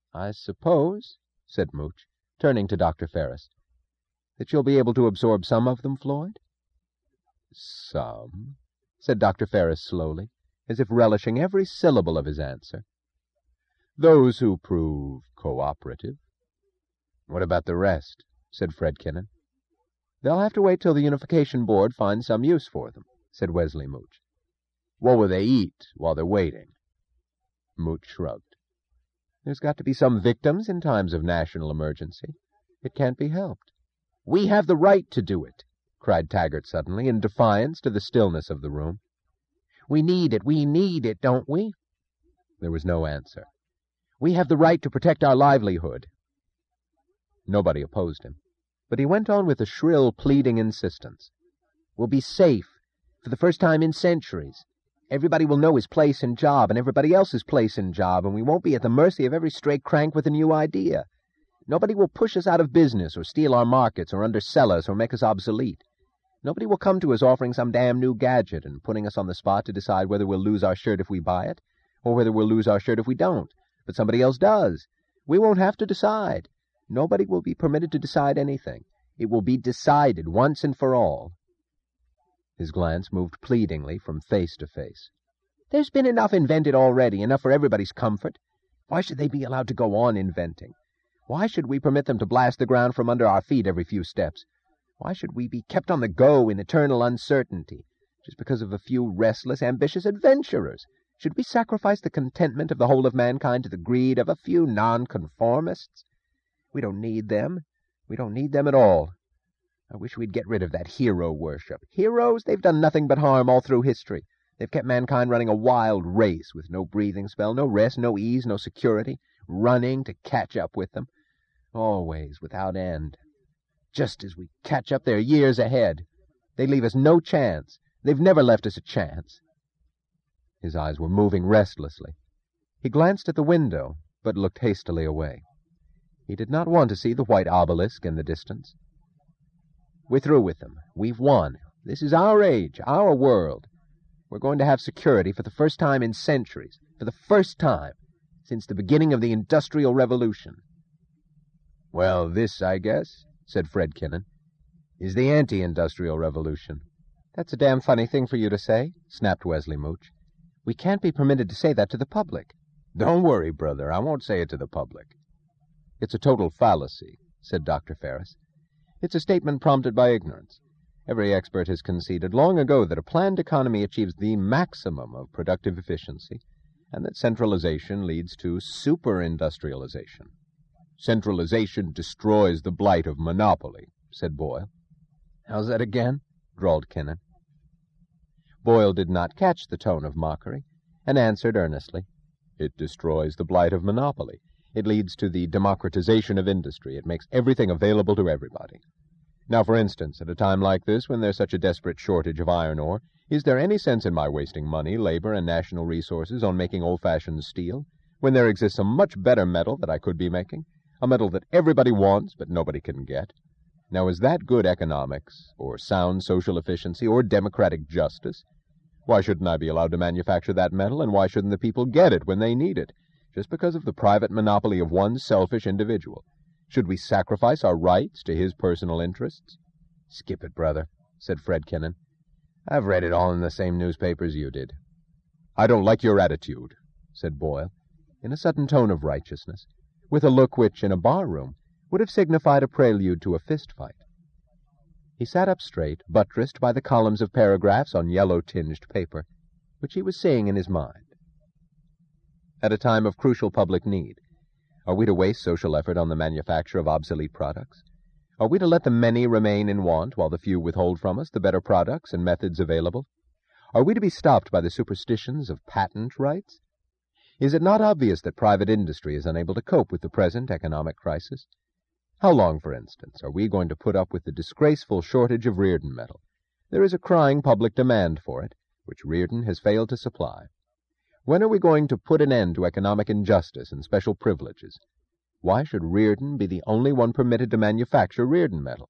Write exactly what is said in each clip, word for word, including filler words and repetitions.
I suppose, said Mooch, turning to Doctor Ferris, that you'll be able to absorb some of them, Floyd? Some, said Doctor Ferris slowly, as if relishing every syllable of his answer. Those who prove cooperative. What about the rest? Said Fred Kinnan. They'll have to wait till the Unification Board finds some use for them, said Wesley Mooch. What will they eat while they're waiting? Mooch shrugged. There's got to be some victims in times of national emergency. It can't be helped. We have the right to do it, cried Taggart suddenly, in defiance to the stillness of the room. We need it, we need it, don't we? There was no answer. We have the right to protect our livelihood. Nobody opposed him, but he went on with a shrill, pleading insistence. We'll be safe, for the first time in centuries. Everybody will know his place and job, and everybody else's place and job, and we won't be at the mercy of every stray crank with a new idea. Nobody will push us out of business, or steal our markets, or undersell us, or make us obsolete. Nobody will come to us offering some damn new gadget and putting us on the spot to decide whether we'll lose our shirt if we buy it, or whether we'll lose our shirt if we don't. But somebody else does. We won't have to decide. Nobody will be permitted to decide anything. It will be decided once and for all. His glance moved pleadingly from face to face. There's been enough invented already, enough for everybody's comfort. Why should they be allowed to go on inventing? Why should we permit them to blast the ground from under our feet every few steps? Why should we be kept on the go in eternal uncertainty, just because of a few restless, ambitious adventurers? Should we sacrifice the contentment of the whole of mankind to the greed of a few nonconformists? We don't need them. We don't need them at all. I wish we'd get rid of that hero worship. Heroes? They've done nothing but harm all through history. They've kept mankind running a wild race with no breathing spell, no rest, no ease, no security, running to catch up with them. Always, without end. Just as we catch up, they're years ahead. They leave us no chance. They've never left us a chance. His eyes were moving restlessly. He glanced at the window, but looked hastily away. He did not want to see the white obelisk in the distance. We're through with them. We've won. This is our age, our world. We're going to have security for the first time in centuries, for the first time since the beginning of the Industrial Revolution. Well, this, I guess, said Fred Kinnan, is the anti-industrial revolution. That's a damn funny thing for you to say, snapped Wesley Mooch. We can't be permitted to say that to the public. Don't worry, brother. I won't say it to the public. It's a total fallacy, said Doctor Ferris. It's a statement prompted by ignorance. Every expert has conceded long ago that a planned economy achieves the maximum of productive efficiency, and that centralization leads to super-industrialization. Centralization destroys the blight of monopoly, said Boyle. How's that again? Drawled Kinnan. Boyle did not catch the tone of mockery, and answered earnestly. It destroys the blight of monopoly. It leads to the democratization of industry. It makes everything available to everybody. Now, for instance, at a time like this, when there's such a desperate shortage of iron ore, is there any sense in my wasting money, labor, and national resources on making old-fashioned steel, when there exists a much better metal that I could be making, a metal that everybody wants but nobody can get? Now, is that good economics, or sound social efficiency, or democratic justice? Why shouldn't I be allowed to manufacture that metal, and why shouldn't the people get it when they need it, just because of the private monopoly of one selfish individual? Should we sacrifice our rights to his personal interests? Skip it, brother, said Fred Kinnan. I've read it all in the same newspapers you did. I don't like your attitude, said Boyle, in a sudden tone of righteousness, with a look which, in a bar-room, would have signified a prelude to a fist-fight. He sat up straight, buttressed by the columns of paragraphs on yellow-tinged paper, which he was seeing in his mind. At a time of crucial public need, are we to waste social effort on the manufacture of obsolete products? Are we to let the many remain in want while the few withhold from us the better products and methods available? Are we to be stopped by the superstitions of patent rights? Is it not obvious that private industry is unable to cope with the present economic crisis? How long, for instance, are we going to put up with the disgraceful shortage of Reardon metal? There is a crying public demand for it, which Reardon has failed to supply. When are we going to put an end to economic injustice and special privileges? Why should Reardon be the only one permitted to manufacture Reardon metal?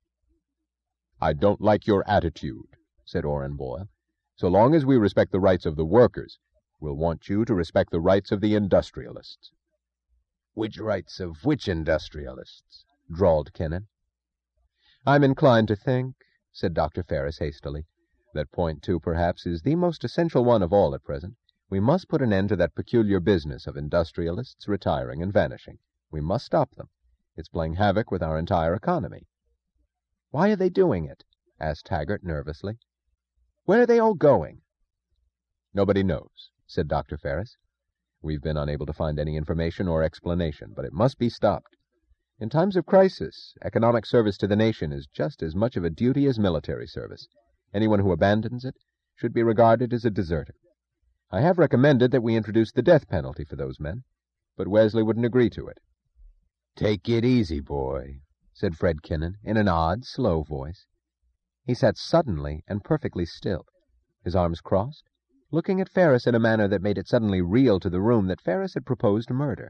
I don't like your attitude, said Orrin Boyle. So long as we respect the rights of the workers, we'll want you to respect the rights of the industrialists. Which rights of which industrialists? Drawled Kinnan. I'm inclined to think, said Doctor Ferris hastily, that point two, perhaps, is the most essential one of all at present. We must put an end to that peculiar business of industrialists retiring and vanishing. We must stop them. It's playing havoc with our entire economy. Why are they doing it? Asked Taggart nervously. Where are they all going? Nobody knows, said Doctor Ferris. We've been unable to find any information or explanation, but it must be stopped. In times of crisis, economic service to the nation is just as much of a duty as military service. Anyone who abandons it should be regarded as a deserter. I have recommended that we introduce the death penalty for those men, but Wesley wouldn't agree to it. Take it easy, boy, said Fred Kinnan in an odd, slow voice. He sat suddenly and perfectly still, his arms crossed, looking at Ferris in a manner that made it suddenly real to the room that Ferris had proposed murder.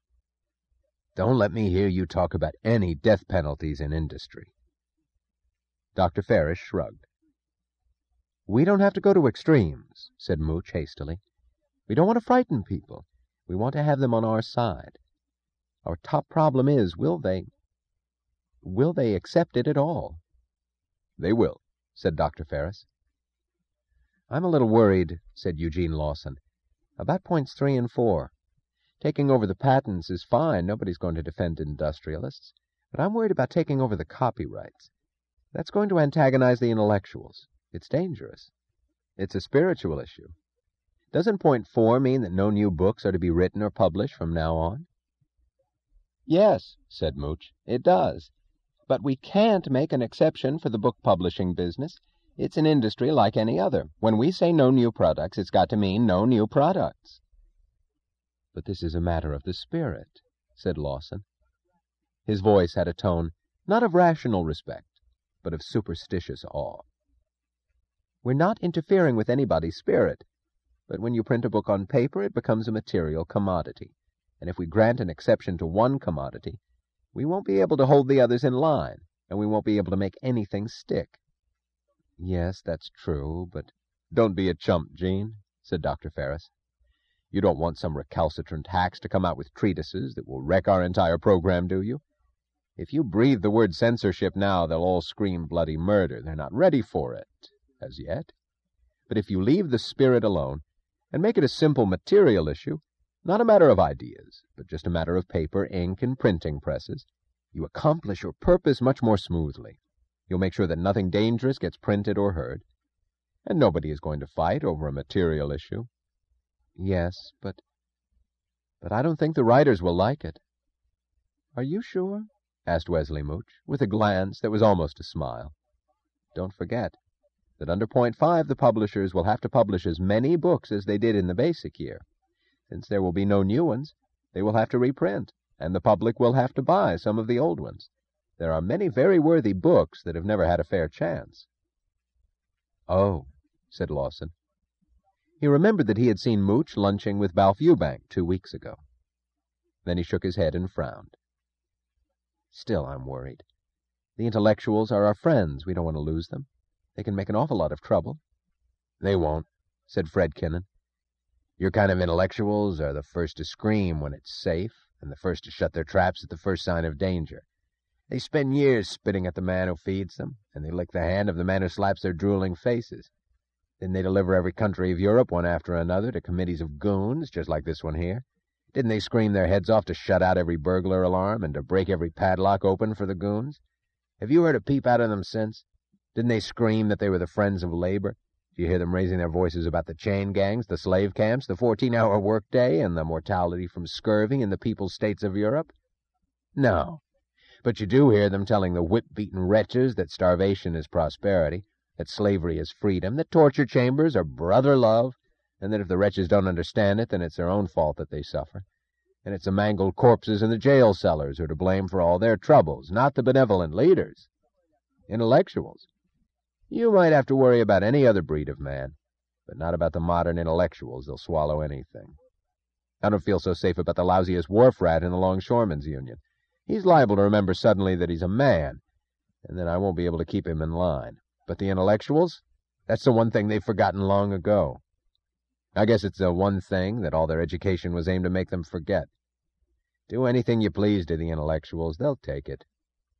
Don't let me hear you talk about any death penalties in industry. Doctor Ferris shrugged. We don't have to go to extremes, said Mooch hastily. We don't want to frighten people. We want to have them on our side. Our top problem is, will they... will they accept it at all? They will, said Doctor Ferris. I'm a little worried, said Eugene Lawson, about points three and four. Taking over the patents is fine. Nobody's going to defend industrialists. But I'm worried about taking over the copyrights. That's going to antagonize the intellectuals. It's dangerous. It's a spiritual issue. Doesn't point four mean that no new books are to be written or published from now on? Yes, said Mooch, it does. But we can't make an exception for the book publishing business. It's an industry like any other. When we say no new products, it's got to mean no new products. But this is a matter of the spirit, said Lawson. His voice had a tone not of rational respect, but of superstitious awe. We're not interfering with anybody's spirit, but when you print a book on paper, it becomes a material commodity. And if we grant an exception to one commodity, we won't be able to hold the others in line, and we won't be able to make anything stick. Yes, that's true, but... Don't be a chump, Gene, said Doctor Ferris. You don't want some recalcitrant hacks to come out with treatises that will wreck our entire program, do you? If you breathe the word censorship now, they'll all scream bloody murder. They're not ready for it, as yet. But if you leave the spirit alone, and make it a simple material issue, not a matter of ideas, but just a matter of paper, ink, and printing presses, you accomplish your purpose much more smoothly. You'll make sure that nothing dangerous gets printed or heard, and nobody is going to fight over a material issue. Yes, but... but I don't think the writers will like it. Are you sure? Asked Wesley Mooch, with a glance that was almost a smile. Don't forget that under point five the publishers will have to publish as many books as they did in the basic year. Since there will be no new ones, they will have to reprint, and the public will have to buy some of the old ones. There are many very worthy books that have never had a fair chance. Oh, said Lawson. He remembered that he had seen Mooch lunching with Balf Eubank two weeks ago. Then he shook his head and frowned. Still, I'm worried. The intellectuals are our friends. We don't want to lose them. They can make an awful lot of trouble. They won't, said Fred Kinnan. Your kind of intellectuals are the first to scream when it's safe, and the first to shut their traps at the first sign of danger. They spend years spitting at the man who feeds them, and they lick the hand of the man who slaps their drooling faces. Didn't they deliver every country of Europe one after another to committees of goons, just like this one here? Didn't they scream their heads off to shut out every burglar alarm and to break every padlock open for the goons? Have you heard a peep out of them since? Didn't they scream that they were the friends of labor? Do you hear them raising their voices about the chain gangs, the slave camps, the fourteen-hour workday, and the mortality from scurvy in the people's states of Europe? No. But you do hear them telling the whip-beaten wretches that starvation is prosperity, that slavery is freedom, that torture chambers are brother love, and that if the wretches don't understand it, then it's their own fault that they suffer. And it's the mangled corpses in the jail cellars who are to blame for all their troubles, not the benevolent leaders. Intellectuals. You might have to worry about any other breed of man, but not about the modern intellectuals. They'll swallow anything. I don't feel so safe about the lousiest wharf rat in the Longshoremen's Union. He's liable to remember suddenly that he's a man, and then I won't be able to keep him in line. But the intellectuals? That's the one thing they've forgotten long ago. I guess it's the one thing that all their education was aimed to make them forget. Do anything you please to the intellectuals. They'll take it.